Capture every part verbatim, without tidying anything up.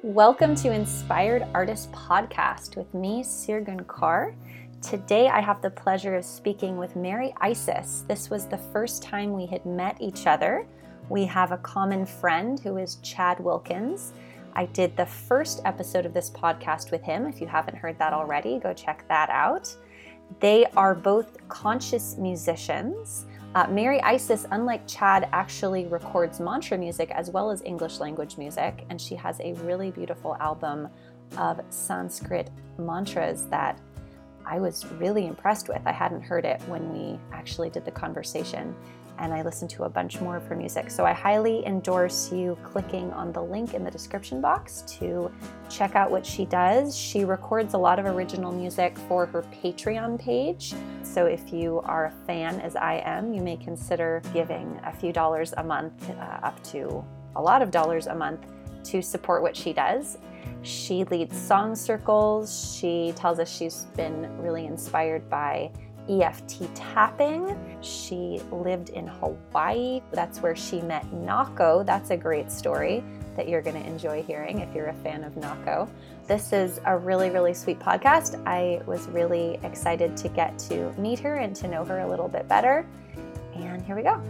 Welcome to Inspired Artist Podcast with me, Sirgun Kaur. Today I have the pleasure of speaking with Mary Isis. This was the first time we had met each other. We have a common friend who is Chad Wilkins. I did the first episode of this podcast with him. If you haven't heard that already, go check that out. They are both conscious musicians. Uh, Mary Isis, unlike Chad, actually records mantra music as well as English language music, and she has a really beautiful album of Sanskrit mantras that I was really impressed with. I hadn't heard it when we actually did the conversation, and I listened to a bunch more of her music. So I highly endorse you clicking on the link in the description box to check out what she does. She records a lot of original music for her Patreon page. So if you are a fan, as I am, you may consider giving a few dollars a month, uh, up to a lot of dollars a month, to support what she does. She leads song circles. She tells us she's been really inspired by E F T tapping. She lived in Hawaii. That's where she met Nako. That's a great story that you're going to enjoy hearing if you're a fan of Nako. This is a really, really sweet podcast. I was really excited to get to meet her and to know her a little bit better. And here we go.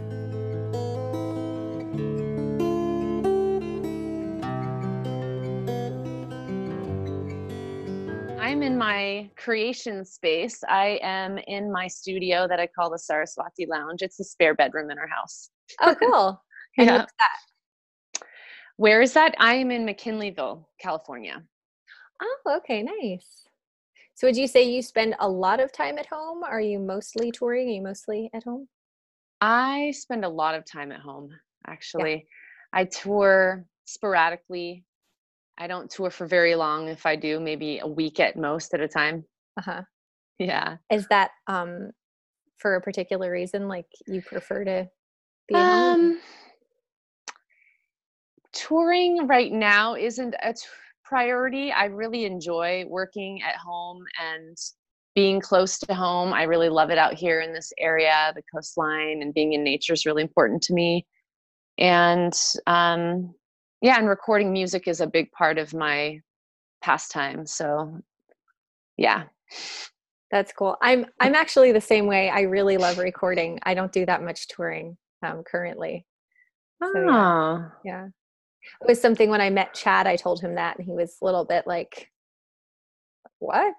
I'm in my creation space. I am in my studio that I call the Saraswati Lounge. It's a spare bedroom in our house. Oh, cool. And Yeah. what's that? Where is that? I am in McKinleyville, California. Oh, okay, nice. So would you say you spend a lot of time at home? Are you mostly touring? Are you mostly at home? I spend a lot of time at home, actually. Yeah. I tour sporadically. I don't tour for very long. If I do, maybe a week at most at a time. Uh-huh. Yeah. Is that um for a particular reason, like you prefer to be at Um, home? Touring right now isn't a t- priority. I really enjoy working at home and being close to home. I really love it out here in this area. The coastline and being in nature is really important to me. And um, yeah, and recording music is a big part of my pastime. So yeah. That's cool. I'm I'm actually the same way. I really love recording. I don't do that much touring um currently. So yeah. Oh. Yeah. It was something when I met Chad, I told him that, and he was a little bit like, what?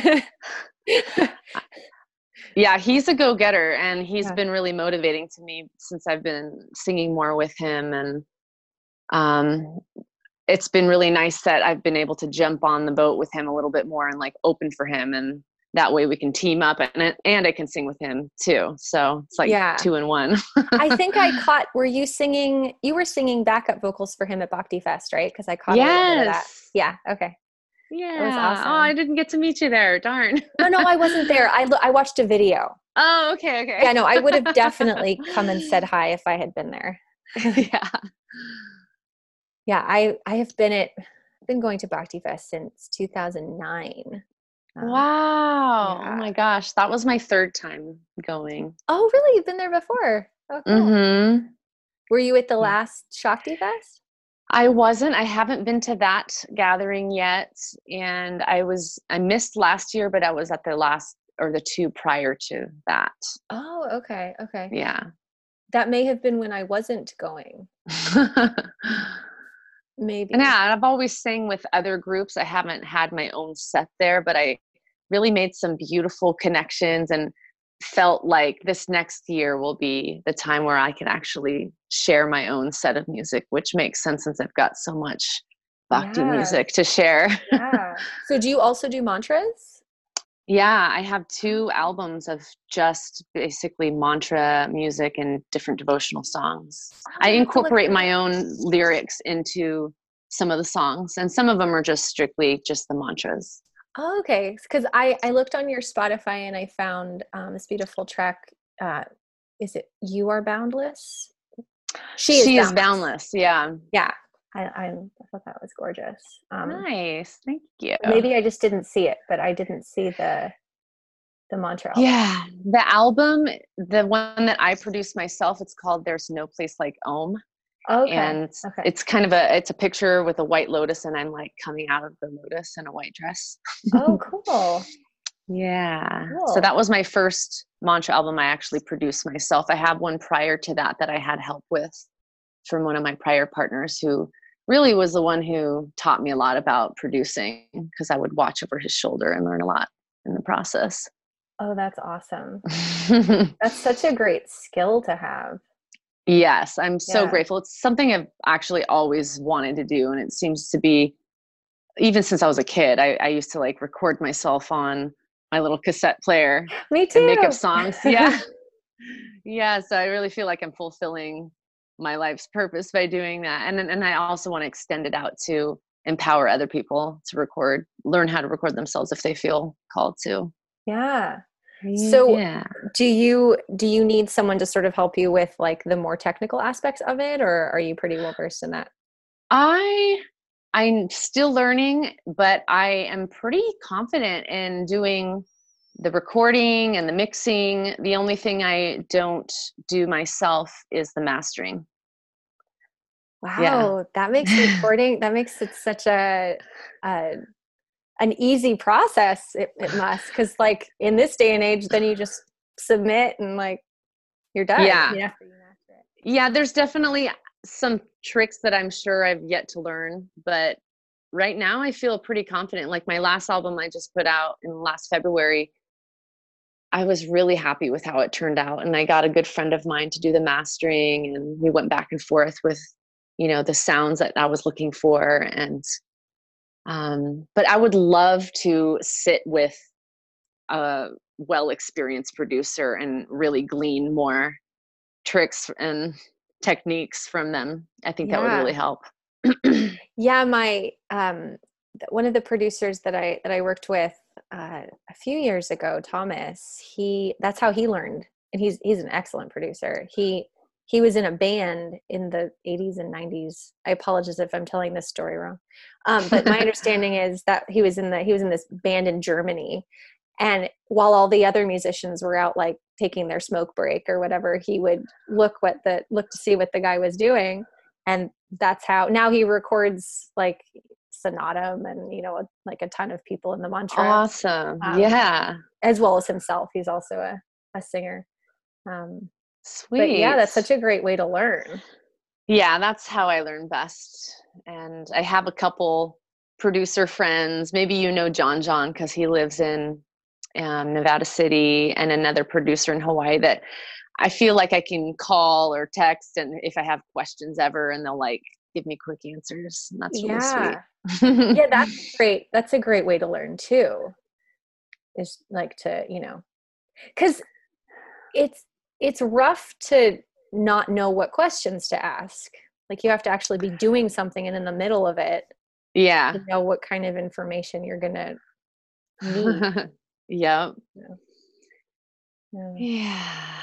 Yeah, he's a go-getter, and he's Yeah. been really motivating to me since I've been singing more with him. And um, it's been really nice that I've been able to jump on the boat with him a little bit more and like open for him. And that way we can team up, and and I can sing with him too. So it's like Yeah. two in one. I think I caught, were you singing, you were singing backup vocals for him at Bhakti Fest, right? Because I caught a little bit of that. Yes. Yeah. Okay. Yeah. That was awesome. Oh, I didn't get to meet you there. Darn. No, no, I wasn't there. I, lo- I watched a video. Oh, okay. Okay. Yeah, no, I would have definitely come and said hi if I had been there. Yeah. Yeah, I, I have been at, been going to Bhakti Fest since two thousand nine. Um, Wow. yeah. Oh my gosh. That was my third time going. Oh, really? You've been there before? Oh, cool. Mm-hmm. Were you at the last Shakti Fest? I wasn't. I haven't been to that gathering yet. And I was, I missed last year, but I was at the last or the two prior to that. Oh, okay. Okay. Yeah. That may have been when I wasn't going. Maybe. And yeah, I've always sang with other groups. I haven't had my own set there, but I really made some beautiful connections and felt like this next year will be the time where I can actually share my own set of music, which makes sense since I've got so much bhakti Yeah. music to share. Yeah. So do you also do mantras? Yeah, I have two albums of just basically mantra music and different devotional songs. Oh, I I have to look incorporate that my up. own lyrics into some of the songs, and some of them are just strictly just the mantras. Oh, okay. Because I, I looked on your Spotify and I found um, this beautiful track. Uh, is it You Are Boundless? She, is, she boundless. is boundless. Yeah. Yeah. I, I, I thought that was gorgeous. Um, nice. Thank you. Maybe I just didn't see it, but I didn't see the the mantra album. Yeah. The album, the one that I produced myself, it's called There's No Place Like Om. Okay. And Okay. it's kind of a, it's a picture with a white lotus and I'm like coming out of the lotus in a white dress. Oh, cool. Yeah. So Cool. that was my first mantra album I actually produced myself. I have one prior to that that I had help with from one of my prior partners, who really was the one who taught me a lot about producing, because I would watch over his shoulder and learn a lot in the process. Oh, that's awesome. That's such a great skill to have. Yes, I'm so Yeah. grateful. It's something I've actually always wanted to do. And it seems to be, even since I was a kid, I, I used to like record myself on my little cassette player Me and make up too. songs. Yeah. Yeah. So I really feel like I'm fulfilling my life's purpose by doing that. And then, and I also want to extend it out to empower other people to record, learn how to record themselves if they feel called to. Yeah. So Yeah. do you do you need someone to sort of help you with like the more technical aspects of it, or are you pretty well versed in that? I I'm still learning, but I am pretty confident in doing the recording and the mixing. The only thing I don't do myself is the mastering. Yeah. Wow, that makes recording, that makes it such a, a an easy process. It, it must, because like in this day and age, then you just submit and like you're done. Yeah. Yeah. Yeah, there's definitely some tricks that I'm sure I've yet to learn, but right now I feel pretty confident. Like my last album I just put out in last February, I was really happy with how it turned out. And I got a good friend of mine to do the mastering, and we went back and forth with, you know, the sounds that I was looking for. And, um, but I would love to sit with a well-experienced producer and really glean more tricks and techniques from them. I think that would really Yeah. help. Yeah. My, um, th- one of the producers that I, that I worked with, uh, a few years ago, Thomas, he, that's how he learned. And he's, he's an excellent producer. He, he was in a band in the eighties and nineties. I apologize if I'm telling this story wrong. Um, but my understanding is that he was in the, he was in this band in Germany. And while all the other musicians were out, like taking their smoke break or whatever, he would look what the, look to see what the guy was doing. And that's how, now he records like Sonatum and, you know, like a ton of people in the mantra. Awesome. Um, Yeah. As well as himself. He's also a, a singer. Um, Sweet. But yeah, that's such a great way to learn. Yeah, that's how I learn best. And I have a couple producer friends. Maybe you know John John, because he lives in um, Nevada City, and another producer in Hawaii that I feel like I can call or text, and if I have questions ever, and they'll like give me quick answers. And that's really Yeah. sweet. Yeah, that's great. That's a great way to learn too. Is like to, you know, because it's it's rough to not know what questions to ask. Like you have to actually be doing something, and in the middle of it, Yeah. to know what kind of information you're gonna need. Yep. Yeah. Yeah. Yeah.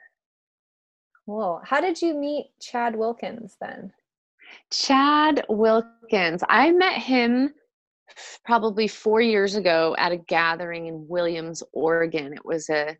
Cool. How did you meet Chad Wilkins then? Chad Wilkins. I met him probably four years ago at a gathering in Williams, Oregon. It was a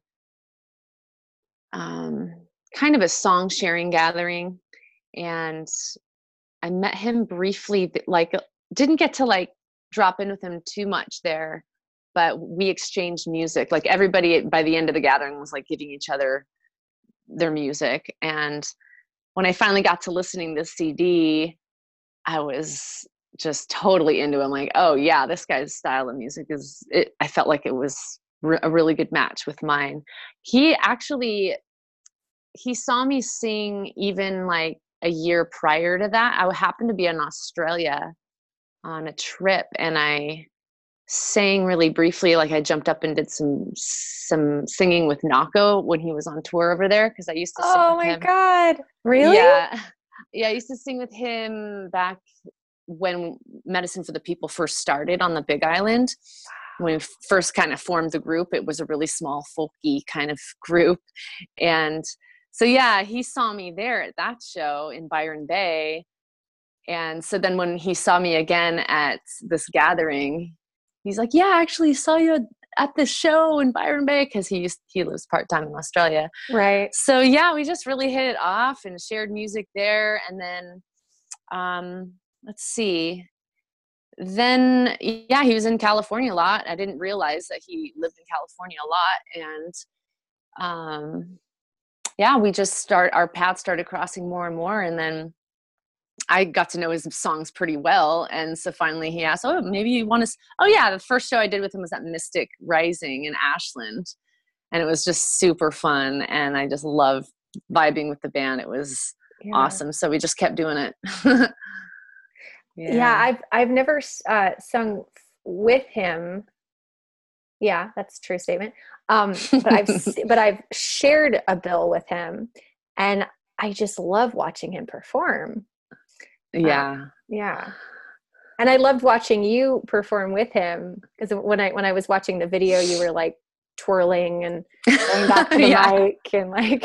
um, kind of a song sharing gathering. And I met him briefly, like didn't get to like drop in with him too much there, but we exchanged music. Like everybody by the end of the gathering was like giving each other their music. And when I finally got to listening to the C D, I was just totally into him. Like, oh yeah, this guy's style of music is, it, I felt like it was re- a really good match with mine. He actually, he saw me sing even like a year prior to that. I happened to be in Australia on a trip, and I sang really briefly. Like I jumped up and did some some singing with Nako when he was on tour over there, because I used to sing Oh with my him. God. Really? Yeah. Yeah, I used to sing with him back when Medicine for the People first started on the Big Island. When we first kind of formed the group, it was a really small folky kind of group. And so, yeah, he saw me there at that show in Byron Bay. And so then when he saw me again at this gathering, he's like, yeah, I actually saw you at the show in Byron Bay, because he used, he lives part-time in Australia. Right. So yeah, we just really hit it off and shared music there. And then, um, let's see, then yeah, he was in California a lot. I didn't realize that he lived in California a lot. And, um, yeah, we just start, our paths started crossing more and more. And then I got to know his songs pretty well. And so finally he asked, oh, maybe you want to, oh yeah, the first show I did with him was at Mystic Rising in Ashland. And it was just super fun. And I just loved vibing with the band. It was yeah. awesome. So we just kept doing it. yeah. yeah. I've, I've never uh, sung with him. Yeah, that's a true statement. Um, but I've, but I've shared a bill with him, and I just love watching him perform. Yeah. Um, yeah. And I loved watching you perform with him, because when I, when I was watching the video, you were like twirling and going back to the yeah. mic and like,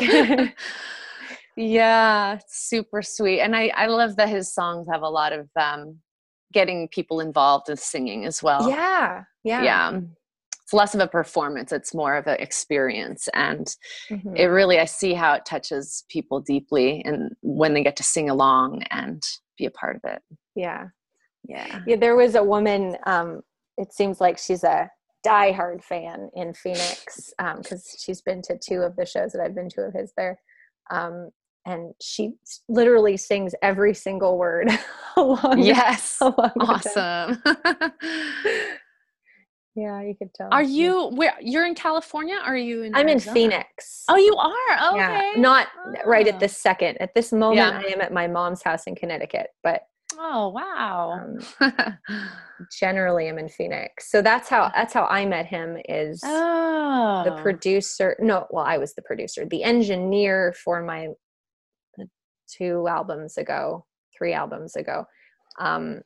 yeah, super sweet. And I, I love that his songs have a lot of, um, getting people involved with singing as well. Yeah. Yeah. Yeah. It's less of a performance. It's more of an experience. And mm-hmm. it really, I see how it touches people deeply, and when they get to sing along and be a part of it. Yeah. Yeah. Yeah. There was a woman, um, it seems like she's a diehard fan in Phoenix, um, cause she's been to two of the shows that I've been to of his there. Um, and she literally sings every single word along. Yes. along awesome. Yeah, you could tell. Are you where you're in California? Or are you in I'm Arizona? in Phoenix. Oh, you are? Okay. Yeah, not oh. right at this second. At this moment, Yeah. I am at my mom's house in Connecticut, but oh wow. Um, generally, I'm in Phoenix. So that's how that's how I met him. Is oh. the producer? No, well, I was the producer, the engineer for my two albums ago, three albums ago. Um,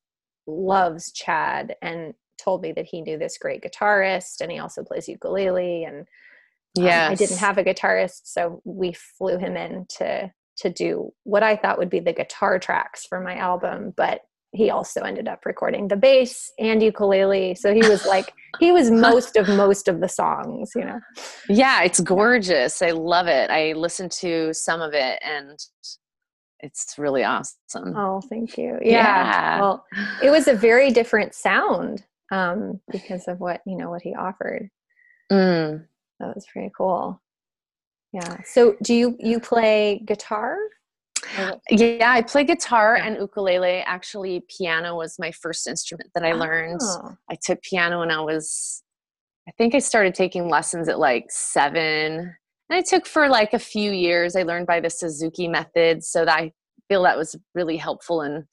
loves Chad and told me that he knew this great guitarist, and he also plays ukulele. And um, yes. I didn't have a guitarist, so we flew him in to to do what I thought would be the guitar tracks for my album, but he also ended up recording the bass and ukulele. So he was like, he was most of most of the songs, you know? Yeah, it's gorgeous. I love it. I listened to some of it, and it's really awesome. Oh, thank you. Yeah. yeah. Well, it was a very different sound um, because of what, you know, what he offered. Mm. That was pretty cool. Yeah. So do you, you play guitar? Yeah, I play guitar and ukulele. Actually, piano was my first instrument that I learned. Oh. I took piano when I was, I think I started taking lessons at like seven. And I took for like a few years. I learned by the Suzuki method. So that I feel that was really helpful in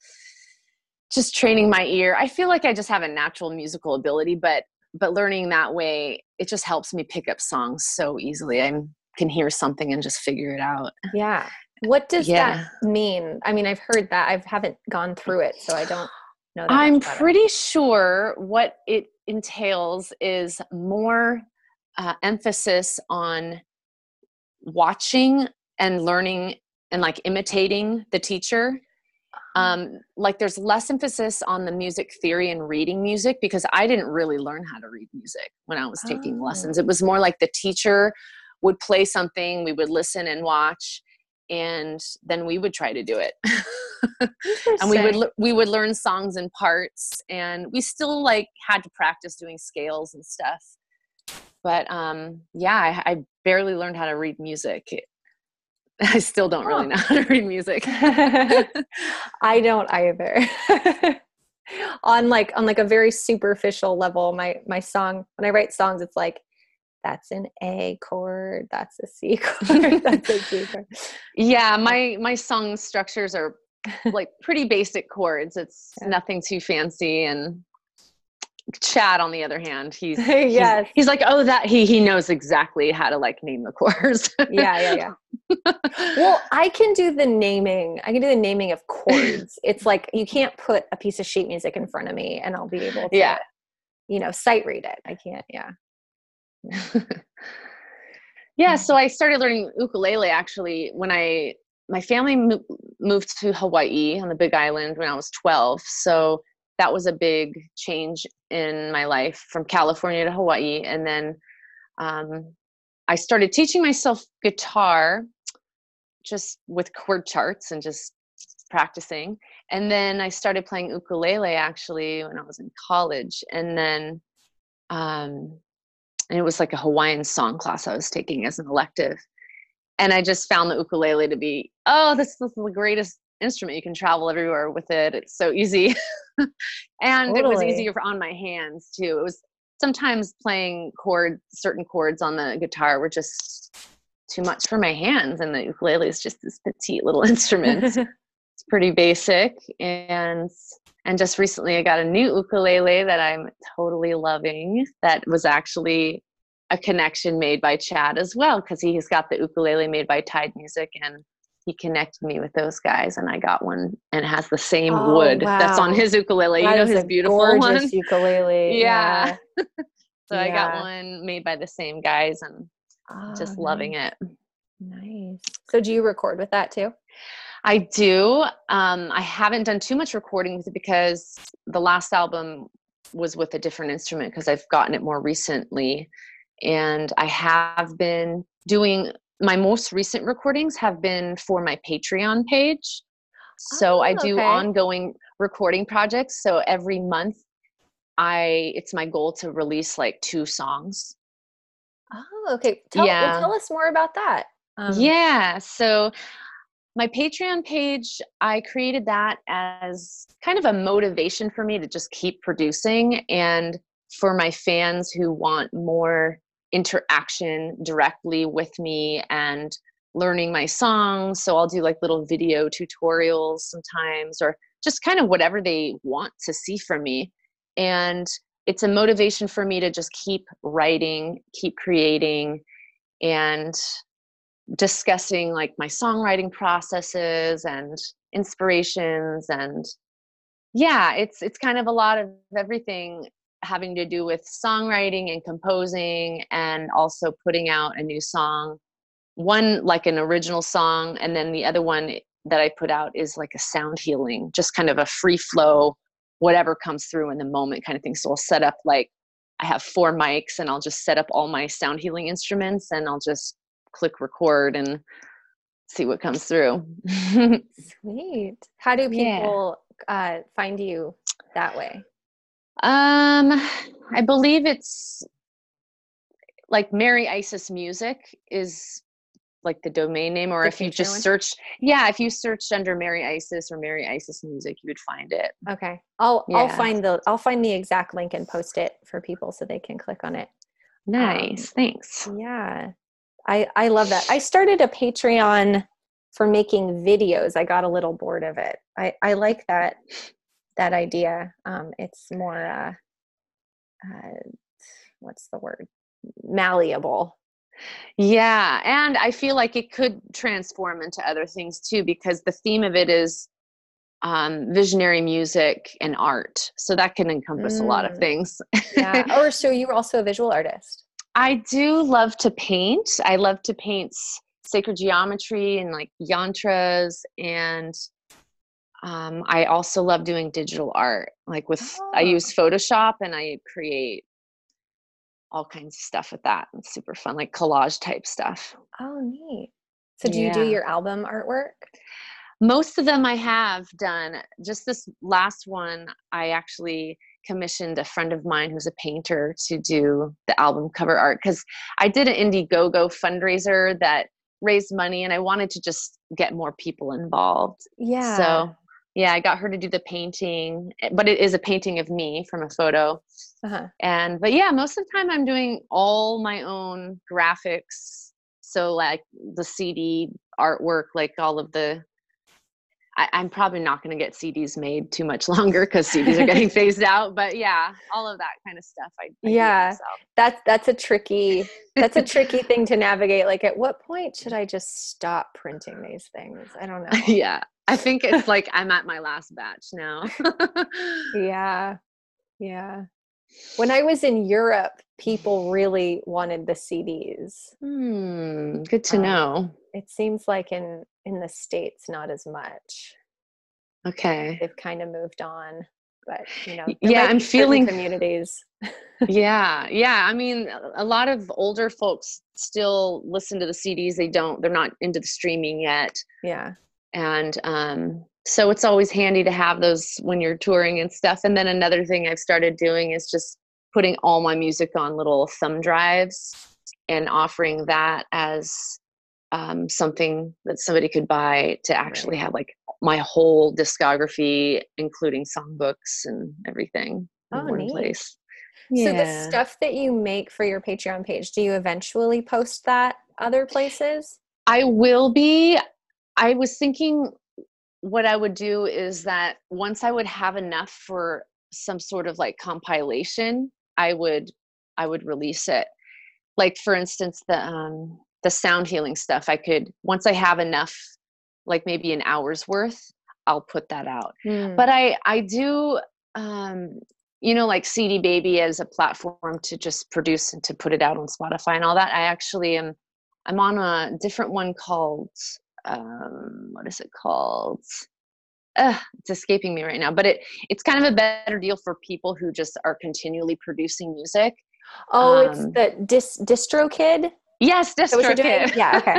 just training my ear. I feel like I just have a natural musical ability, but but learning that way, it just helps me pick up songs so easily. I can hear something and just figure it out. Yeah. What does yeah. that mean? I mean, I've heard that. I haven't gone through it, so I don't know that I'm much about pretty it. sure what it entails is more uh, emphasis on watching and learning and like imitating the teacher. Um, like there's less emphasis on the music theory and reading music, because I didn't really learn how to read music when I was taking Oh. lessons. It was more like the teacher would play something, we would listen and watch, and then we would try to do it. And we would, we would learn songs in parts, and we still like had to practice doing scales and stuff. But, um, yeah, I, I barely learned how to read music. I still don't really know how to read music. I don't either. on like, on like a very superficial level, my, my song, when I write songs, it's like, that's an A chord, that's a C chord, that's a G chord. Yeah, my my song structures are like pretty basic chords. It's yeah. nothing too fancy. And Chad, on the other hand, he's yes. he's, he's like, oh, that he he knows exactly how to like name the chords. yeah, yeah, yeah. Well, I can do the naming. I can do the naming of chords. It's like you can't put a piece of sheet music in front of me and I'll be able to, yeah. you know, sight read it. I can't. Yeah. Yeah, so I started learning ukulele actually when I my family mo- moved to Hawaii on the Big Island when I was twelve. So that was a big change in my life from California to Hawaii. And then um, I started teaching myself guitar just with chord charts and just practicing. And then I started playing ukulele actually when I was in college. And then, um, and it was like a Hawaiian song class I was taking as an elective. And I just found the ukulele to be, oh, this is the greatest instrument. You can travel everywhere with it. It's so easy. And it was Totally. easier on my hands too. It was sometimes playing chord, certain chords on the guitar were just too much for my hands. And the ukulele is just this petite little instrument. It's pretty basic. And, and just recently I got a new ukulele that I'm totally loving. That was actually a connection made by Chad as well, because he's got the ukulele made by Tide Music, and he connected me with those guys, and I got one and it has the same Oh, wood that's on wow. his ukulele. That you know, is his a beautiful gorgeous one. ukulele. Yeah. Yeah. So I got Yeah. one made by the same guys, and Oh, just nice. loving it. Nice. So do you record with that too? I do. Um, I haven't done too much recording with it because the last album was with a different instrument, because I've gotten it more recently. And I have been doing, my most recent recordings have been for my Patreon page. So Oh, I do okay. ongoing recording projects. So every month I, it's my goal to release like two songs. Oh, okay. Tell, well, Yeah. tell us more about that. Um, Yeah. So my Patreon page, I created that as kind of a motivation for me to just keep producing, and for my fans who want more interaction directly with me and learning my songs. So I'll do like little video tutorials sometimes, or just kind of whatever they want to see from me. And it's a motivation for me to just keep writing, keep creating, and discussing like my songwriting processes and inspirations. And yeah, it's it's kind of a lot of everything having to do with songwriting and composing, and also putting out a new song, one like an original song, and then the other one that I put out is like a sound healing, just kind of a free flow, whatever comes through in the moment kind of thing. So I'll set up, like I have four mics, and I'll just set up all my sound healing instruments, and I'll just click record and see what comes through. Sweet. How do Yeah. people uh, find you that way? Um, I believe it's like Mary Isis Music is like the domain name, or The if you Patreon just one? search, yeah, if you searched under Mary Isis or Mary Isis Music, you would find it. Okay. I'll I'll Yeah. find the I'll find the exact link and post it for people so they can click on it. Nice. Um, Thanks. yeah. I I love that. I started a Patreon for making videos. I got a little bored of it. I I like that that idea. Um, it's more uh, uh, what's the word? Malleable. Yeah. And I feel like it could transform into other things too, because the theme of it is um, visionary music and art. So that can encompass a lot of Mm, things. yeah. Oh, so you were also a visual artist. I do love to paint. I love to paint sacred geometry and like yantras. And um, I also love doing digital art. Like with, I Oh, use Photoshop and I create all kinds of stuff with that. It's super fun, like collage type stuff. oh, neat. So do you do Yeah. your album artwork? Most of them I have done. Just this last one, I actually commissioned a friend of mine who's a painter to do the album cover art, because I did an Indiegogo fundraiser that raised money, and I wanted to just get more people involved. Yeah. So yeah, I got her to do the painting, but it is a painting of me from a photo. Uh-huh. And but yeah, most of the time I'm doing all my own graphics. So like the C D artwork, like all of the I, I'm probably not going to get C Ds made too much longer because C Ds are getting phased out. But yeah, all of that kind of stuff. I, I Yeah, do myself. that's that's a tricky that's a tricky thing to navigate. Like, at what point should I just stop printing these things? I don't know. Yeah, I think it's like I'm at my last batch now. Yeah, yeah. When I was in Europe, people really wanted the C Ds. Hmm, good to Um, know. It seems like in in the States, not as much. Okay. They've kind of moved on. but you know, there Yeah, might I'm be certain feeling communities. Yeah, yeah. I mean, a a lot of older folks still listen to the C Ds. They don't, they're not into the streaming yet. Yeah. And um, so it's always handy to have those when you're touring and stuff. And then another thing I've started doing is just putting all my music on little thumb drives and offering that as um, something that somebody could buy to actually Right. have like my whole discography, including songbooks and everything in Oh, one neat. place. So the Yeah. stuff that you make for your Patreon page, do you eventually post that other places? I will be. I was thinking what I would do is that once I would have enough for some sort of like compilation, I would I would release it. Like for instance, the um the sound healing stuff, I could once I have enough, like maybe an hour's worth, I'll put that out. Mm, But I I do um you know, like C D Baby as a platform to just produce and to put it out on Spotify and all that. I actually am I'm on a different one called um what is it called? Uh, it's escaping me right now, but it it's kind of a better deal for people who just are continually producing music. oh, it's Um, the dis DistroKid? Is yes, that what you're doing? DistroKid. Yeah, okay.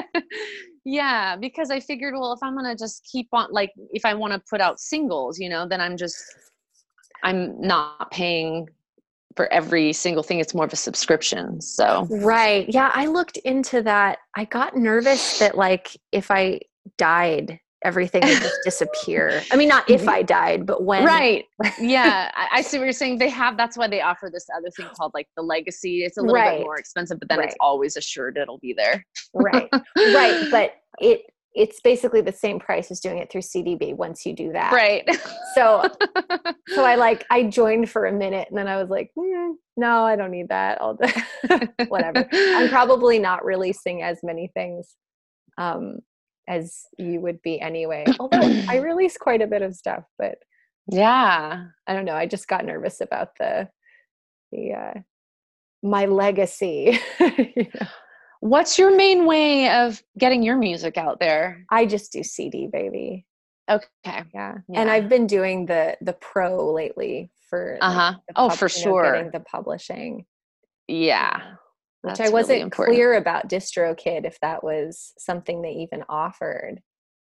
Yeah, because I figured, well, if I'm gonna just keep on, like, if I want to put out singles, you know, then I'm just I'm not paying for every single thing. It's more of a subscription. So, Right. Yeah, I looked into that. I got nervous that like if I died, everything would just disappear. I mean, not if I died, but when. right. Yeah, I, I see what you're saying. They have, that's why they offer this other thing called like the legacy. It's a little bit Right. more expensive, but then it's Right. always assured it'll be there. Right. Right. But it it's basically the same price as doing it through C D B once you do that. Right. So so I like I joined for a minute and then I was like, mm, no, I don't need that. I'll do whatever. I'm probably not releasing as many things um as you would be anyway. Although I release quite a bit of stuff, but Yeah. I don't know. I just got nervous about the the uh my legacy. You know? What's your main way of getting your music out there? I just do C D, baby. Okay. Yeah. And Yeah. I've been doing the the pro lately for like Uh-huh. the Oh, pub, for you know, getting sure. the publishing. Yeah. Yeah. Which I That's really wasn't important. clear about DistroKid if that was something they even offered.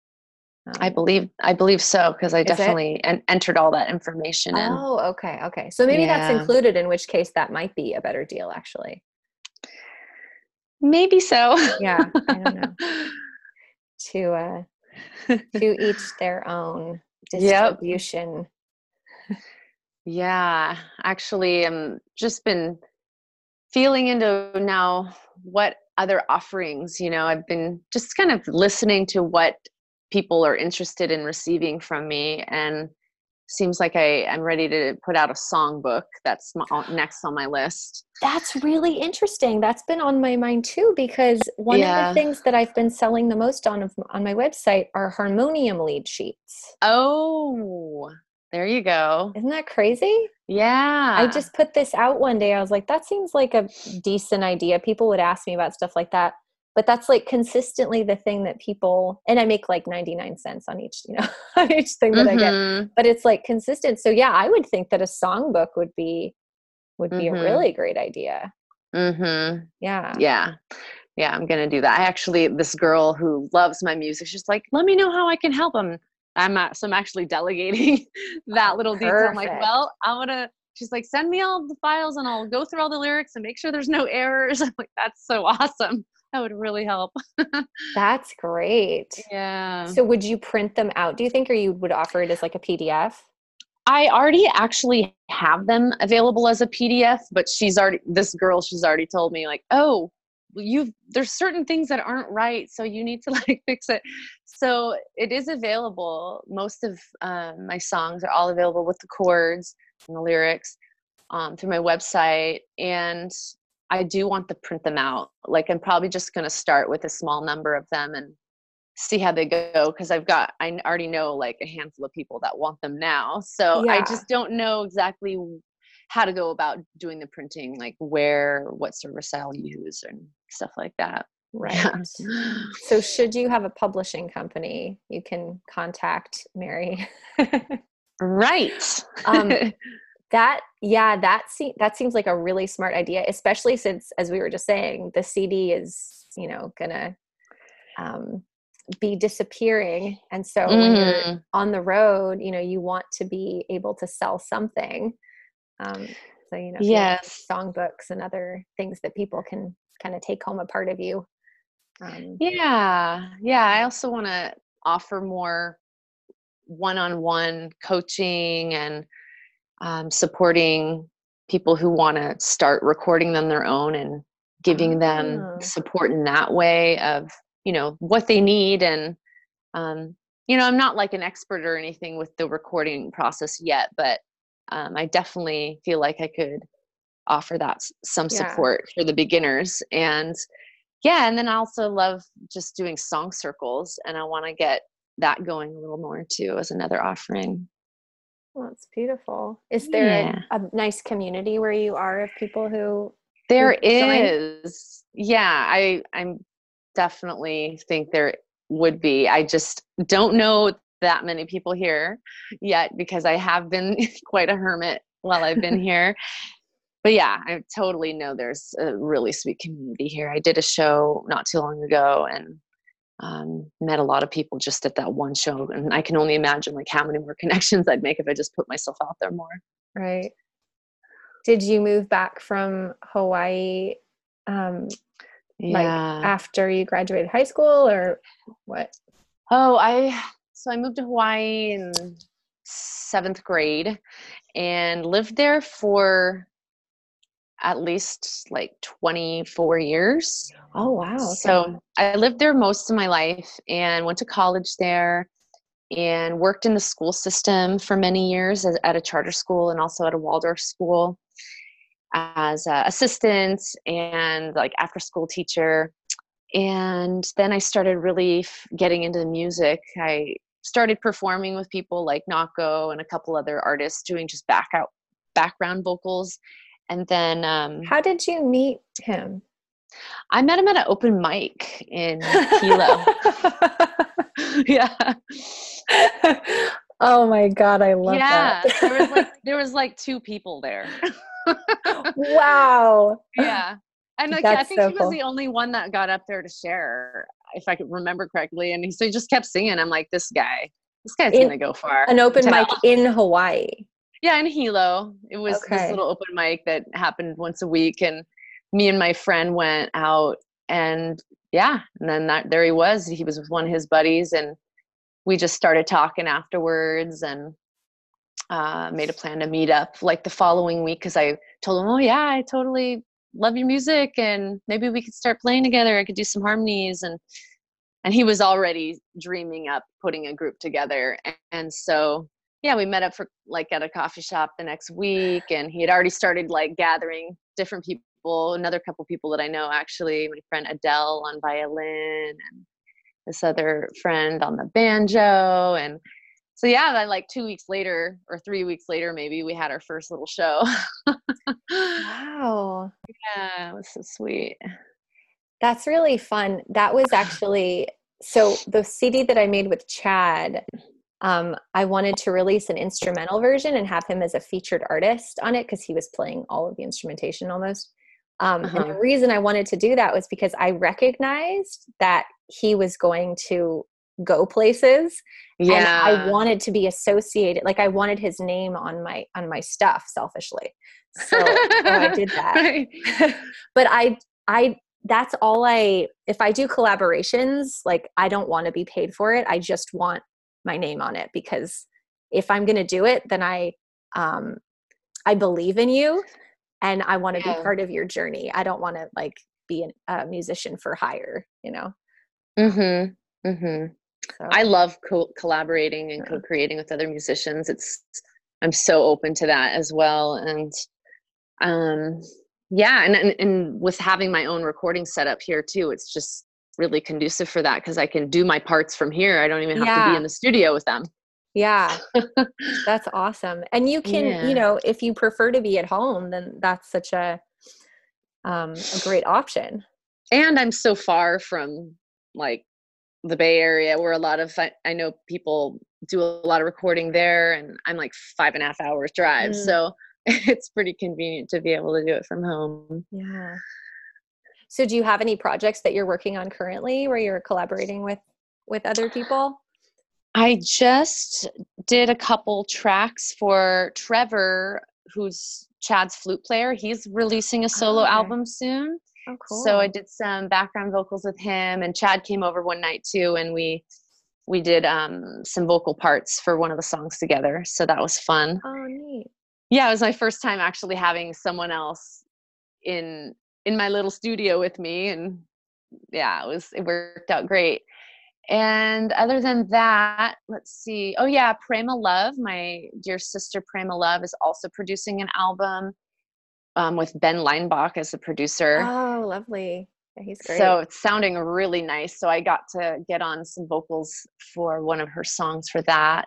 I Um, believe I believe so because I is it? definitely en- entered all that information in. Oh, okay, okay. So maybe that's Yeah. included, in which case that might be a better deal, actually. Maybe so. Yeah, I don't know. To uh, to each their own Yep. distribution. Yeah. Actually, I'm just been feeling into now what other offerings, you know, I've been just kind of listening to what people are interested in receiving from me, and seems like I I'm ready to put out a songbook. That's my, on- next on my list. That's really interesting. That's been on my mind too, because one of the Yeah. things that I've been selling the most on of, on my website are harmonium lead sheets. Oh, there you go. Isn't that crazy? Yeah. I just put this out one day. I was like, that seems like a decent idea. People would ask me about stuff like that. But that's like consistently the thing that people, and I make like ninety-nine cents on each, you know, on each thing that I get. Mhm. But it's like consistent. So yeah, I would think that a songbook would be would be a Mhm. really great idea. Mhm. Yeah. Yeah. Yeah, I'm gonna do that. I actually, this girl who loves my music, she's like, let me know how I can help them. I'm uh, so I'm actually delegating that Oh, little detail. I'm like, perfect. well, I'm gonna. She's like, send me all the files and I'll go through all the lyrics and make sure there's no errors. I'm like, that's so awesome. That would really help. That's great. Yeah. So would you print them out, do you think, or you would offer it as like a P D F? I already actually have them available as a P D F, but she's already, this girl, she's already told me like, oh, you've, there's certain things that aren't right. So you need to like fix it. So it is available. Most of um, my songs are all available with the chords and the lyrics um, through my website. And I do want to print them out. Like I'm probably just going to start with a small number of them and see how they go, because I've got I already know like a handful of people that want them now, so I Yeah. just don't know exactly how to go about doing the printing, like where, what service I'll use and stuff like that. Right. Yeah. So should you have a publishing company, you can contact Mary. Right. Um, that, yeah, that se- that seems like a really smart idea, especially since, as we were just saying, the C D is, you know, gonna um, be disappearing. And so when you're Mm, on the road, you know, you want to be able to sell something. Um, so, you know, if you have yes. songbooks and other things that people can kind of take home a part of you. Um, Yeah. Yeah. I also want to offer more one-on-one coaching and um, supporting people who want to start recording them their own and giving them ah, support in that way of, you know, what they need. And, um, you know, I'm not like an expert or anything with the recording process yet, but um, I definitely feel like I could offer that s- some yeah. support for the beginners. And yeah, and then I also love just doing song circles, and I want to get that going a little more too as another offering. Well, that's beautiful. Is there a, Yeah. a nice community where you are of people who who There could join? is. Yeah, I I'm definitely think there would be. I just don't know that many people here yet because I have been quite a hermit while I've been here. But yeah, I totally know there's a really sweet community here. I did a show not too long ago and um, met a lot of people just at that one show, and I can only imagine like how many more connections I'd make if I just put myself out there more. Right. Did you move back from Hawaii um, like Yeah. after you graduated high school or what? Oh, I so I moved to Hawaii in seventh grade and lived there for at least like twenty-four years. Oh, wow. Okay. So I lived there most of my life and went to college there and worked in the school system for many years as, at a charter school and also at a Waldorf school as an assistant and like after school teacher. And then I started really f- getting into music. I started performing with people like Nako and a couple other artists doing just back out background vocals. And then um, How did you meet him? I met him at an open mic in Hilo. Yeah. Oh my God, I love that. Yeah. There was like there was like two people there. Wow. Yeah. And like I That's think so he was cool. the only one that got up there to share, if I could remember correctly. And he so he just kept singing. I'm like, this guy, this guy's In gonna go far. an I can open tell. mic in Hawaii. Yeah, in Hilo. It was this Okay. little open mic that happened once a week, and me and my friend went out, and yeah, and then that there he was. He was with one of his buddies, and we just started talking afterwards, and uh, made a plan to meet up like the following week because I told him, oh yeah, I totally love your music, and maybe we could start playing together. I could do some harmonies, and and he was already dreaming up putting a group together, and, and so yeah, we met up for like at a coffee shop the next week, and he had already started like gathering different people, another couple people that I know actually, my friend Adele on violin and this other friend on the banjo. And so yeah, then like two weeks later or three weeks later maybe, we had our first little show. Wow. Yeah, it was so sweet. That's really fun. That was actually so the C D that I made with Chad, um, I wanted to release an instrumental version and have him as a featured artist on it because he was playing all of the instrumentation almost. Um, and Uh-huh. the reason I wanted to do that was because I recognized that he was going to go places and I Yeah. wanted to be associated, like I wanted his name on my on my stuff selfishly. So so I did that. Right. But I I that's all I if I do collaborations, like I don't want to be paid for it. I just want my name on it because if I'm going to do it, then I um I believe in you and I want to be Yeah. part of your journey. I don't want to like be an, a musician for hire, you know. Mhm. Mhm. I So love co- collaborating and yeah. co-creating with other musicians. It's I'm so open to that as well. And um yeah, and, and and with having my own recording setup here too, it's just really conducive for that because I can do my parts from here. I don't even have to be in Yeah. the studio with them. Yeah. That's awesome. And you can, you Yeah. know, if you prefer to be at home, then that's such a um a great option. And I'm so far from like the Bay Area, where a lot of I, I know people do a lot of recording there, and I'm like five and a half hours drive, Mm, so it's pretty convenient to be able to do it from home. yeah. So do you have any projects that you're working on currently where you're collaborating with with other people? I just did a couple tracks for Trevor, who's Chad's flute player. He's releasing a Oh, solo okay. album soon. Oh, So I cool. did some background vocals with him, and Chad came over one night too, and we we did um, some vocal parts for one of the songs together. So that was fun. Oh, neat. Yeah, it was my first time actually having someone else in in my little studio with me, and yeah, it was it worked out great. And other than that, let's see. Oh yeah, Prema Love, my dear sister Prema Love, is also producing an album um, with Ben Leinbach as the producer. Oh, lovely. Yeah, he's So great. it's sounding really nice. So I got to get on some vocals for one of her songs for that.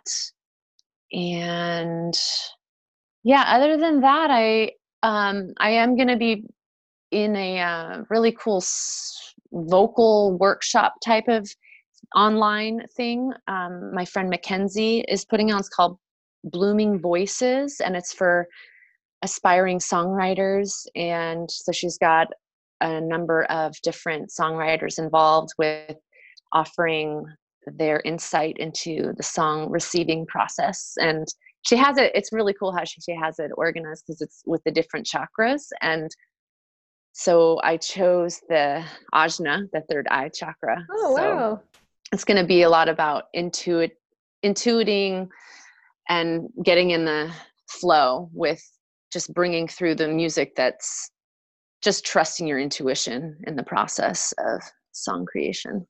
And yeah, other than that, I um, I am going to be in a uh, really cool s- vocal workshop type of online thing. Um, my friend Mackenzie is putting on. It's called Blooming Voices, and it's for aspiring songwriters. And so she's got a number of different songwriters involved with offering their insight into the song receiving process. And she has it, it's really cool how she, she has it organized because it's with the different chakras. And so I chose the ajna, the third eye chakra. Oh, So wow. it's going to be a lot about intuit, intuiting and getting in the flow with just bringing through the music that's just trusting your intuition in the process of song creation.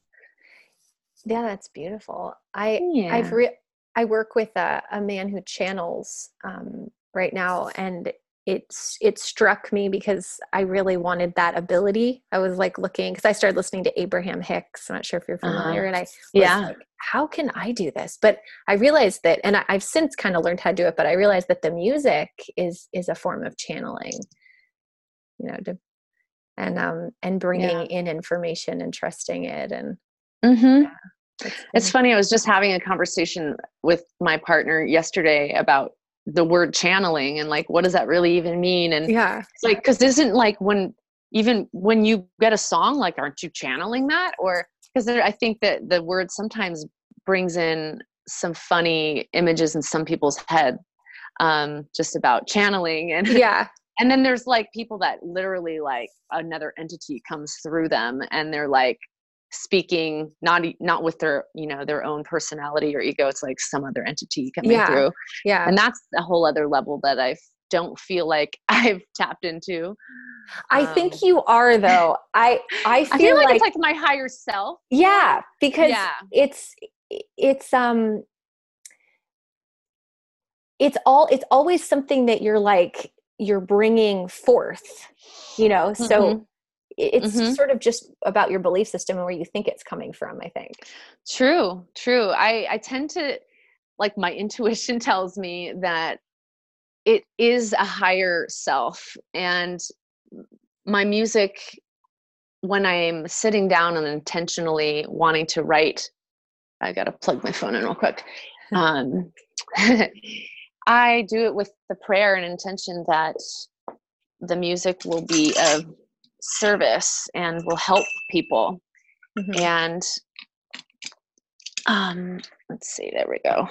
Yeah, that's beautiful. I I've Yeah. re- I work with a, a man who channels um, right now, and it's it struck me because I really wanted that ability. I was like looking because I started listening to Abraham Hicks. I'm not sure if you're Uh-huh. familiar, and I was Yeah. like, how can I do this? But I realized that, and I, I've since kind of learned how to do it. But I realized that the music is is a form of channeling, you know, to, and um and bringing Yeah. in information and trusting it, and Mm-hmm. yeah, it's It's been funny. I was just having a conversation with my partner yesterday about the word channeling and like, what does that really even mean? And yeah. it's like, cause isn't like when, even when you get a song, like, aren't you channeling that? Or because I think that the word sometimes brings in some funny images in some people's head, um, just about channeling. And, Yeah. and then there's like people that literally like another entity comes through them and they're like, speaking not e- not with their, you know, their own personality or ego. It's like some other entity coming Yeah. through, Yeah. and that's a whole other level that I don't feel like I've tapped into. I um think you are though. I I I feel feel like it's like, like my higher self, you yeah, know. because Yeah. it's it's um it's all it's always something that you're like you're bringing forth, you know. So Mm-hmm. it's Mm-hmm. sort of just about your belief system and where you think it's coming from, I think. True, true. I I tend to, like, my intuition tells me that it is a higher self, and my music, when I'm sitting down and intentionally wanting to write, I got to plug my phone in real quick. Um, I do it with the prayer and intention that the music will be of service and will help people. Mhm. And um, let's see, there we go.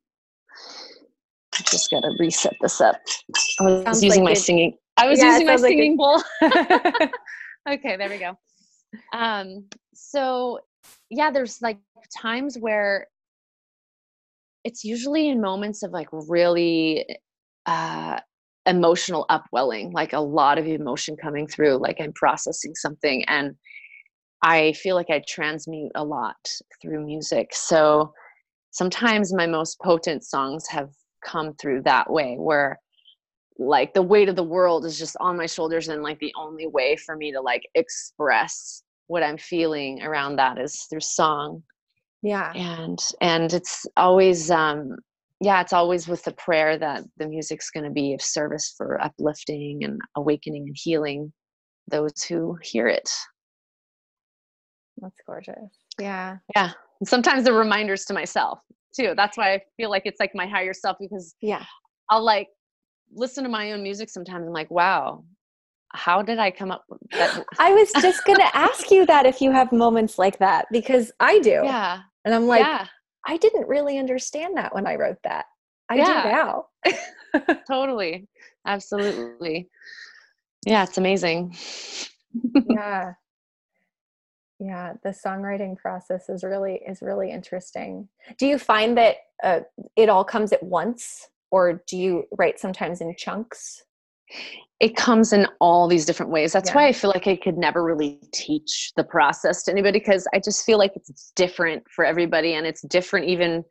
I just got to reset this up. I was Sounds using like my it. singing. I was Yeah, it using my sounds like singing bowl. it. Okay, there we go. Um, so yeah, there's like times where it's usually in moments of like really uh emotional upwelling, like a lot of emotion coming through, like I'm processing something, and I feel like I transmute a lot through music. So sometimes my most potent songs have come through that way, where like the weight of the world is just on my shoulders, and like the only way for me to like express what I'm feeling around that is through song. Yeah. and and it's always um yeah, it's always with the prayer that the music's going to be of service for uplifting and awakening and healing those who hear it. That's gorgeous. Yeah. Yeah. And sometimes they're reminders to myself too. That's why I feel like it's like my higher self, because Yeah. I'll like listen to my own music sometimes. I'm like, wow, how did I come up with that? I was just going to ask you that if you have moments like that, because I do. Yeah. And I'm like, Yeah. I didn't really understand that when I wrote that. I Yeah. do now. Totally. Absolutely. Yeah. It's amazing. Yeah. Yeah. The songwriting process is really, is really interesting. Do you find that uh, it all comes at once, or do you write sometimes in chunks? It comes in all these different ways. That's Yeah. why I feel like I could never really teach the process to anybody, because I just feel like it's different for everybody, and it's different even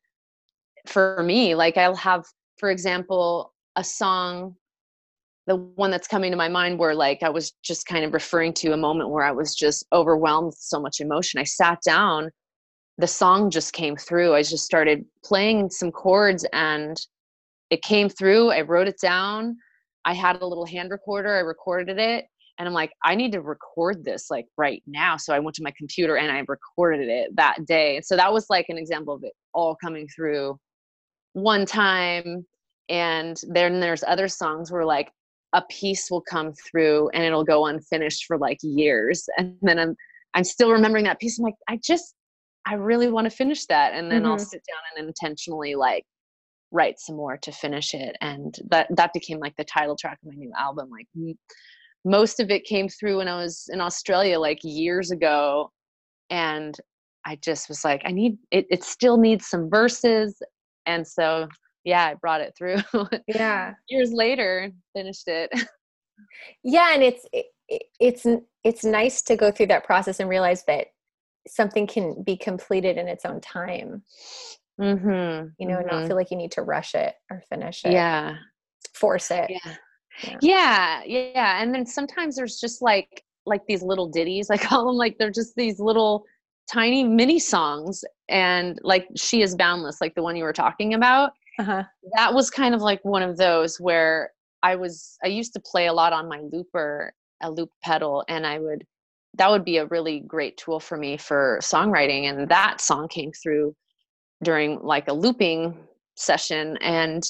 for me. Like I'll have, for example, a song, the one that's coming to my mind where like I was just kind of referring to a moment where I was just overwhelmed with so much emotion. I sat down, the song just came through. I just started playing some chords and it came through. I wrote it down. I had a little hand recorder. I recorded it. And I'm like, I need to record this like right now. So I went to my computer and I recorded it that day. So that was like an example of it all coming through one time. And then there's other songs where like a piece will come through and it'll go unfinished for like years. And then I'm, I'm still remembering that piece. I'm like, I just, I really want to finish that. And then Mm-hmm. I'll sit down and intentionally like write some more to finish it. And that, that became like the title track of my new album. Like m- most of it came through when I was in Australia, like years ago. And I just was like, I need, it, it still needs some verses. And so, yeah, I brought it through Yeah. years later, finished it. Yeah. And it's, it, it's, it's nice to go through that process and realize that something can be completed in its own time. Mm-hmm. You know, mm-hmm. not feel like you need to rush it or finish it. Yeah. Force it. Yeah. Yeah. Yeah. Yeah. And then sometimes there's just like, like these little ditties, I call them, like, they're just these little tiny mini songs. And like She Is Boundless, like the one you were talking about, Uh-huh. that was kind of like one of those where I was, I used to play a lot on my looper, a loop pedal, and I would, that would be a really great tool for me for songwriting. And that song came through during like a looping session. And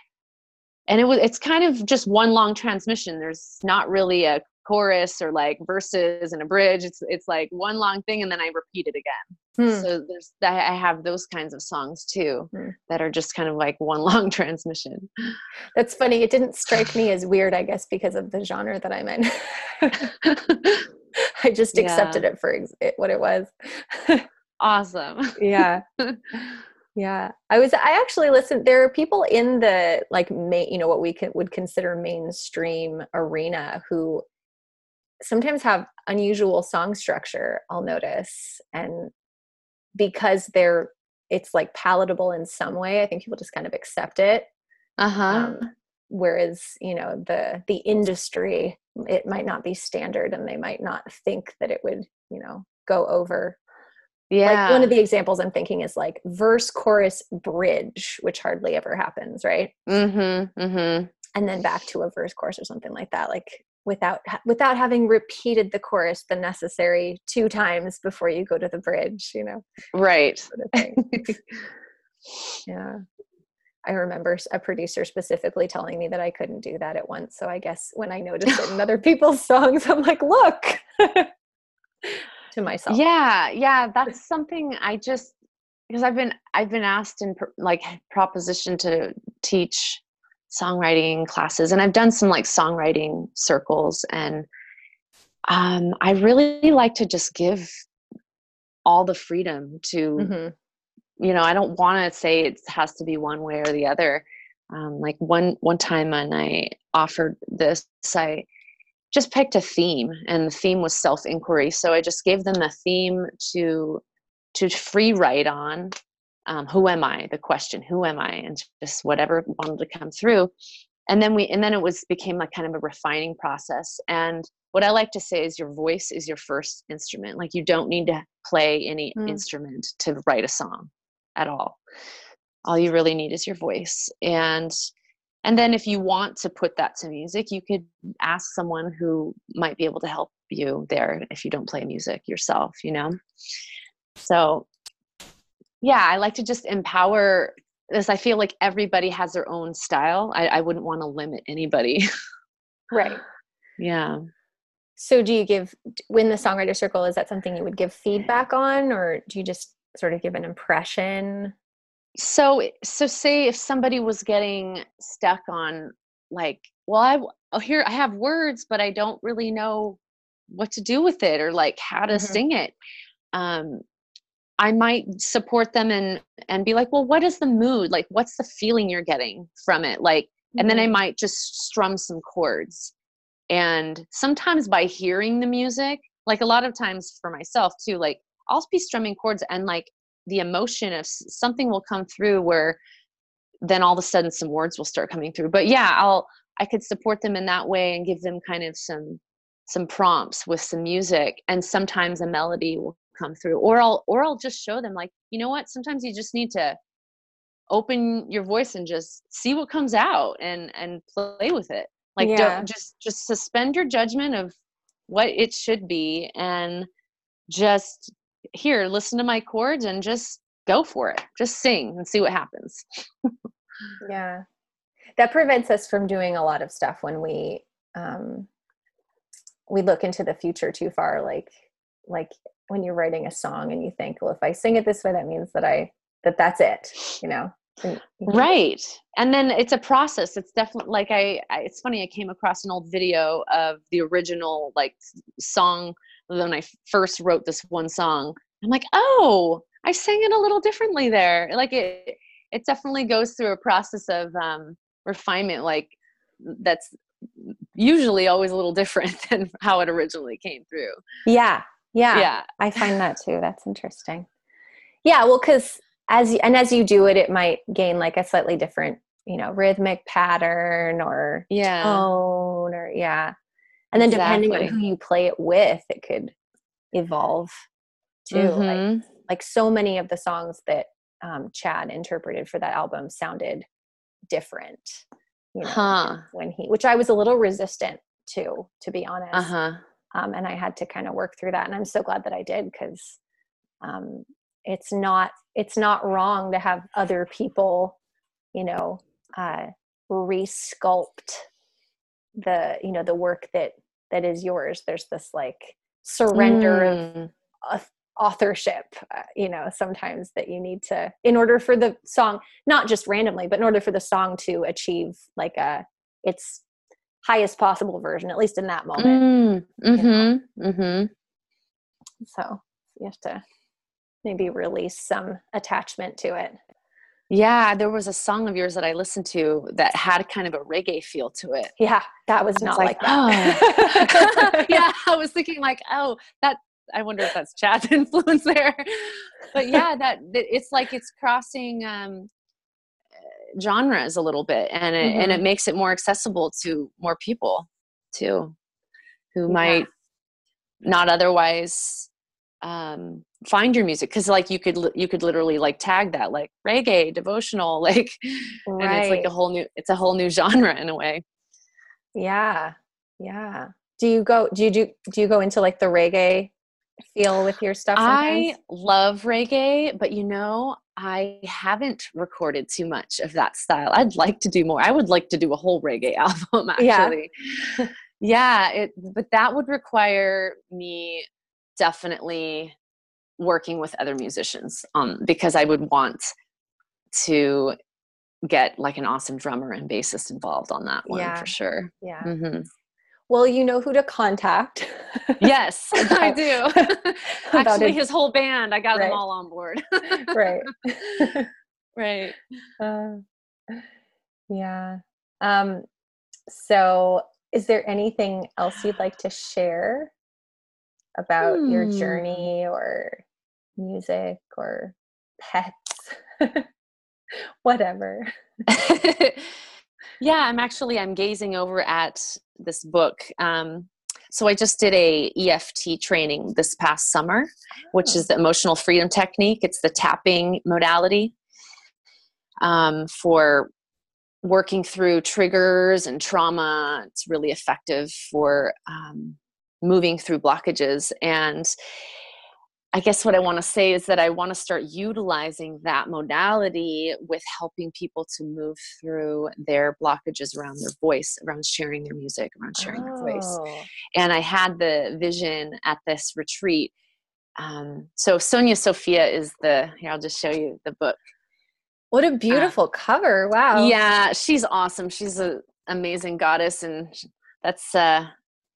and it was, it's kind of just one long transmission. There's not really a chorus or like verses and a bridge. It's it's like one long thing and then I repeat it again. Hmm. So there's that, I have those kinds of songs too, Hmm. that are just kind of like one long transmission. That's funny. It didn't strike me as weird, I guess, because of the genre that I'm in. I just accepted Yeah. it for ex- it, what it was. Awesome. Yeah. Yeah. I was, I actually listened, there are people in the like, main, you know, what we can, would consider mainstream arena who sometimes have unusual song structure, I'll notice. And because they're, it's like palatable in some way, I think people just kind of accept it. Uh-huh. Um, whereas, you know, the, the industry, it might not be standard and they might not think that it would, you know, go over. Yeah. Like one of the examples I'm thinking is like verse, chorus, bridge, which hardly ever happens, right? Mm-hmm. Mm-hmm. And then back to a verse, chorus, or something like that, like without without having repeated the chorus the necessary two times before you go to the bridge, you know? Right. Sort of thing. Yeah. I remember a producer specifically telling me that I couldn't do that at once. So I guess when I noticed it in other people's songs, I'm like, look. To myself. Yeah, yeah, that's something I just, because I've been I've been asked in pr- like proposition to teach songwriting classes, and I've done some like songwriting circles, and um, I really like to just give all the freedom to, Mm-hmm. you know, I don't want to say it has to be one way or the other. Um, like one one time when I offered this, I just picked a theme, and the theme was self-inquiry. So I just gave them a theme to to free write on. Um, who am I? The question, who am I? And just whatever wanted to come through. And then we and then it was became like kind of a refining process. And what I like to say is your voice is your first instrument. Like you don't need to play any Mm. instrument to write a song at all. All you really need is your voice. And and then if you want to put that to music, you could ask someone who might be able to help you there if you don't play music yourself, you know? So yeah, I like to just empower, as I feel like everybody has their own style. I, I wouldn't want to limit anybody. Right. Yeah. So do you give, when the songwriter circle, is that something you would give feedback on, or do you just sort of give an impression? So, so say if somebody was getting stuck on like, well, I, oh, here I have words, but I don't really know what to do with it or like how to Mm-hmm. sing it. Um, I might support them and, and be like, well, what is the mood? Like, what's the feeling you're getting from it? Like, Mm-hmm. and then I might just strum some chords. And sometimes by hearing the music, like a lot of times for myself too, like I'll be strumming chords and like the emotion of something will come through where then all of a sudden some words will start coming through. But yeah, I'll, I could support them in that way and give them kind of some, some prompts with some music, and sometimes a melody will come through, or I'll, or I'll just show them like, you know what, sometimes you just need to open your voice and just see what comes out and, and play with it. Like, Yeah. don't just, just suspend your judgment of what it should be and just here, listen to my chords and just go for it. Just sing and see what happens. Yeah. That prevents us from doing a lot of stuff when we, um, we look into the future too far. Like, like when you're writing a song and you think, well, if I sing it this way, that means that I, that that's it, you know? And you can Right. And then it's a process. It's definitely like, I, I, it's funny. I came across an old video of the original like song when I first wrote this one song. I'm like, oh, I sang it a little differently there. Like it, it definitely goes through a process of um, refinement. Like that's usually always a little different than how it originally came through. Yeah. Yeah. Yeah. I find that too. That's interesting. Yeah. Well, cause as you, and as you do it, it might gain like a slightly different, you know, rhythmic pattern or Yeah. tone or yeah. And then Exactly. depending on who you play it with, it could evolve too. Mm-hmm. Like, like so many of the songs that um, Chad interpreted for that album sounded different, you know, Huh. when he, which I was a little resistant to, to be honest. Uh-huh. Um, and I had to kind of work through that. And I'm so glad that I did, because um, it's not, it's not wrong to have other people, you know, uh, resculpt the, you know, the work that, that is yours. There's this like surrender Mm. of uh, authorship, uh, you know, sometimes that you need to, in order for the song, not just randomly, but in order for the song to achieve like a, its highest possible version, at least in that moment. Mm. Mm-hmm. You know? Mm-hmm. So you have to maybe release some attachment to it. Yeah, there was a song of yours that I listened to that had kind of a reggae feel to it. Yeah, that was I not was like, like, that. oh. Yeah, I was thinking like, oh, that, I wonder if that's Chad's influence there. But yeah, that, that it's like it's crossing um, genres a little bit, and it, Mm-hmm. and it makes it more accessible to more people too, who Yeah. might not otherwise um find your music, because like you could you could literally like tag that like reggae devotional, like Right. and it's like a whole new it's a whole new genre in a way. Yeah. Yeah. Do you go do you do do you go into like the reggae feel with your stuff sometimes? I love reggae, but you know, I haven't recorded too much of that style. I'd like to do more. I would like to do a whole reggae album actually. Yeah, yeah it but that would require me definitely working with other musicians, um, because I would want to get like an awesome drummer and bassist involved on that one. Yeah. For sure. Yeah. Mm-hmm. Well, you know who to contact. Yes, about, I do. Actually, his whole band, I got right. them all on board. Right. Right. Uh, yeah. Um, so is there anything else you'd like to share about hmm. your journey or music or pets? Whatever. Yeah, I'm actually, I'm gazing over at this book. Um, so I just did a E F T training this past summer, oh. which is the emotional freedom technique. It's the tapping modality um, for working through triggers and trauma. It's really effective for um, moving through blockages. And I guess what I want to say is that I want to start utilizing that modality with helping people to move through their blockages around their voice, around sharing their music, around sharing their voice. Oh. And I had the vision at this retreat. Um, so Sonia Sophia is the, here, I'll just show you the book. What a beautiful uh, cover. Wow. Yeah, she's awesome. She's an amazing goddess. And that's, uh,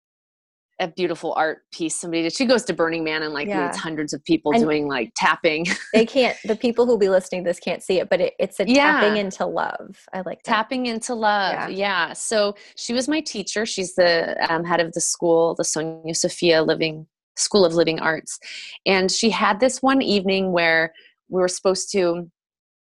a beautiful art piece somebody did. She goes to Burning Man and like yeah. meets hundreds of people and doing like tapping. They can't, the people who'll be listening to this can't see it, but it, it's a yeah. tapping into love. I like that. Tapping into love. Yeah. yeah. So she was my teacher. She's the um, head of the school, the Sonia Sophia Living School of Living Arts. And she had this one evening where we were supposed to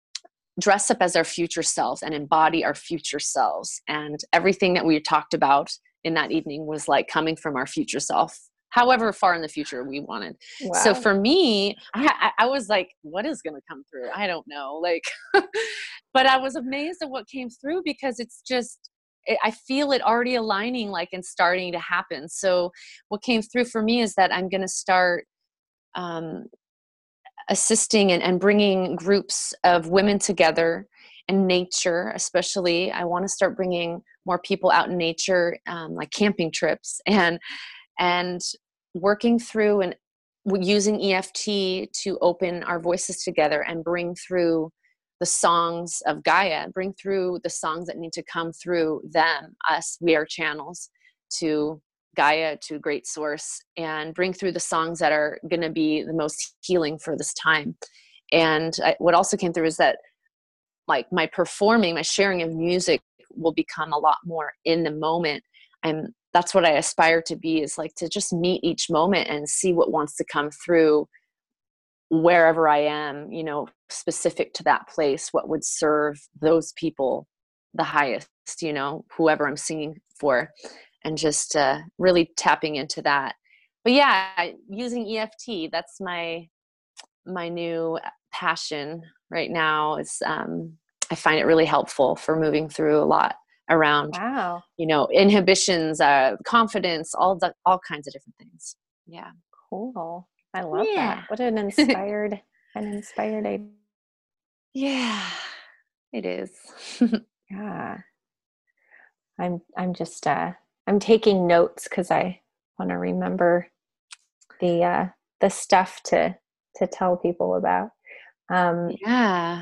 dress up as our future selves and embody our future selves. And everything that we talked about in that evening was like coming from our future self, however far in the future we wanted. Wow. So for me, I, I was like, what is going to come through? I don't know. Like, but I was amazed at what came through because it's just, it, I feel it already aligning like and starting to happen. So what came through for me is that I'm going to start um, assisting and, and bringing groups of women together and nature, especially. I want to start bringing more people out in nature, um, like camping trips, and and working through and using E F T to open our voices together and bring through the songs of Gaia, bring through the songs that need to come through them, us, we are channels to Gaia, to Great Source, and bring through the songs that are going to be the most healing for this time. And I, what also came through is that like my performing, my sharing of music will become a lot more in the moment. And that's what I aspire to be, is like to just meet each moment and see what wants to come through wherever I am, you know, specific to that place, what would serve those people the highest, you know, whoever I'm singing for, and just uh, really tapping into that. But yeah, using E F T, that's my, my new passion right now. Is um, I find it really helpful for moving through a lot around, wow. you know, inhibitions, uh, confidence, all the, all kinds of different things. Yeah. Cool. I love yeah. that. What an inspired, an inspired idea. Yeah, it is. Yeah. I'm, I'm just, uh, I'm taking notes cause I want to remember the, uh, the stuff to, to tell people about. Um, yeah.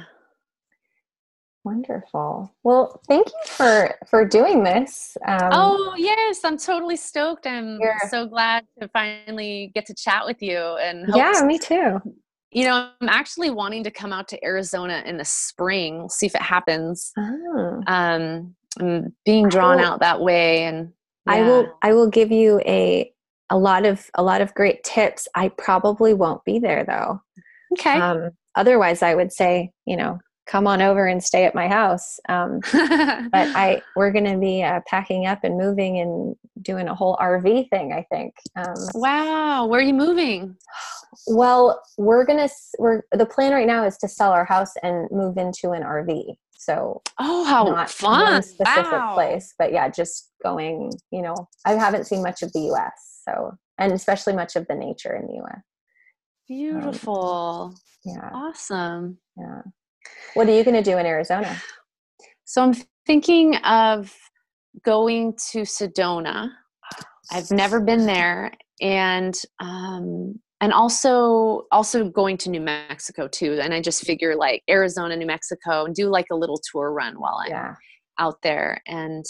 Wonderful. Well, thank you for, for doing this. Um, oh yes, I'm totally stoked. I'm yeah. so glad to finally get to chat with you. And hope yeah, to, me too. You know, I'm actually wanting to come out to Arizona in the spring. We'll see if it happens. Oh. Um, I'm being drawn will, out that way, and yeah. I will. I will give you a a lot of a lot of great tips. I probably won't be there though. Okay. Um, otherwise, I would say, you know, come on over and stay at my house. Um, but I we're going to be uh, packing up and moving and doing a whole R V thing, I think. Um, wow. Where are you moving? Well, we're going to, we're, the plan right now is to sell our house and move into an R V. So oh, how not fun. one specific wow. place, but yeah, just going, you know, I haven't seen much of the U S. So, and especially much of the nature in the U S. Beautiful. Um, yeah. Awesome. Yeah. What are you going to do in Arizona? So I'm thinking of going to Sedona. I've never been there. And, um, and also, also going to New Mexico too. And I just figure like Arizona, New Mexico, and do like a little tour run while I'm yeah. out there. And,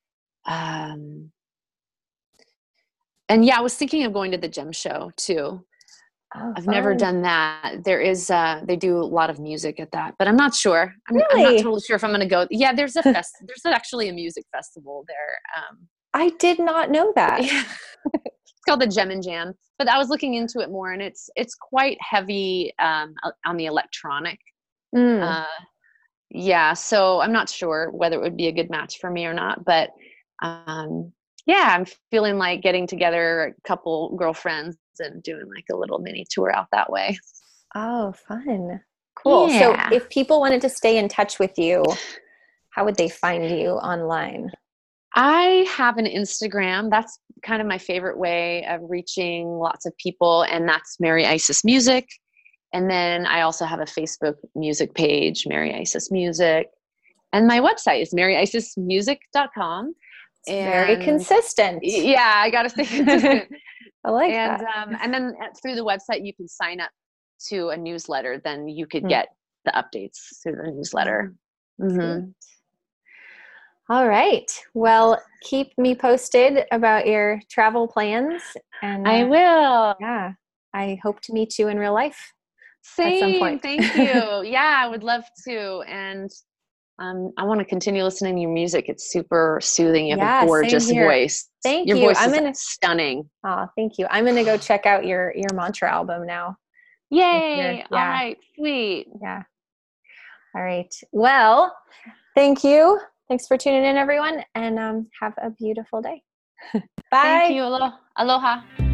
um, and yeah, I was thinking of going to the Gem Show too. Oh, I've fun. never done that. There is, uh, they do a lot of music at that, but I'm not sure. I'm, really? I'm not totally sure if I'm going to go. Yeah, there's a fest. There's actually a music festival there. Um, I did not know that. Yeah. It's called the Gem and Jam, but I was looking into it more, and it's, it's quite heavy, um, on the electronic. Mm. Uh, yeah. So I'm not sure whether it would be a good match for me or not, but, um, yeah, I'm feeling like getting together a couple girlfriends and doing like a little mini tour out that way. Oh, fun. Cool. Yeah. So if people wanted to stay in touch with you, how would they find you online? I have an Instagram. That's kind of my favorite way of reaching lots of people, and that's Mary Isis Music. And then I also have a Facebook music page, Mary Isis Music. And my website is mary isis music dot com. It's very consistent. Yeah, I got to stay consistent. I like and, that. Um, and then through the website, you can sign up to a newsletter. Then you could mm. get the updates through the newsletter. Mm-hmm. All right. Well, keep me posted about your travel plans. And I uh, will. Yeah. I hope to meet you in real life. Same. At some point. Thank you. Yeah, I would love to. And um, I want to continue listening to your music. It's super soothing. You have yeah, a gorgeous voice. Thank your you. voice I'm is gonna, stunning. Oh, thank you. I'm going to go check out your, your Mantra album now. Yay. Yeah. All right. Sweet. Yeah. All right. Well, thank you. Thanks for tuning in, everyone. And um, have a beautiful day. Bye. Thank you. Aloha. Aloha.